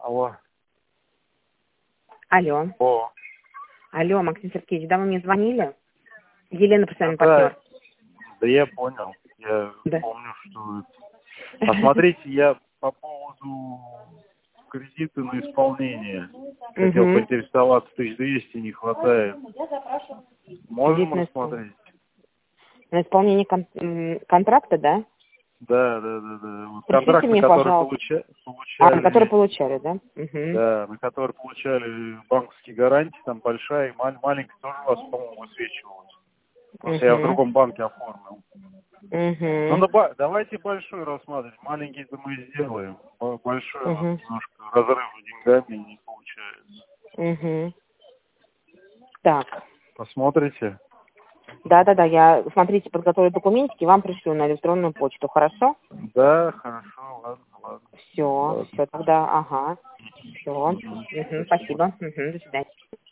Алло. Алло. О. Алло, Максим Сергеевич, да, вы мне звонили? Елена, профессиональный Да, партнер. да я понял. Я Да. помню, что... Посмотрите, я по поводу кредита на исполнение. Хотел Угу. поинтересоваться, 1200 не хватает. Можем рассмотреть? На исполнение контракта, да? Да. Вот Пришлите контракт, на мне, который пожалуйста. На который получали, получали, да? Угу. да, на который получали банковские гарантии, там большая и маленькая тоже у вас, по-моему, высвечивалась. Просто я в Угу. другом банке оформил. Ну, Угу. давайте большой рассматривать. Маленький-то мы сделаем. Большой у нас Угу. немножко разрыв с деньгами не получается. Угу. Так. Посмотрите? Да, я, смотрите, подготовлю документики, вам пришлю на электронную почту, хорошо? Да, хорошо, ладно. Все Ладно. тогда, ага. Все. Угу, спасибо. Угу, до свидания.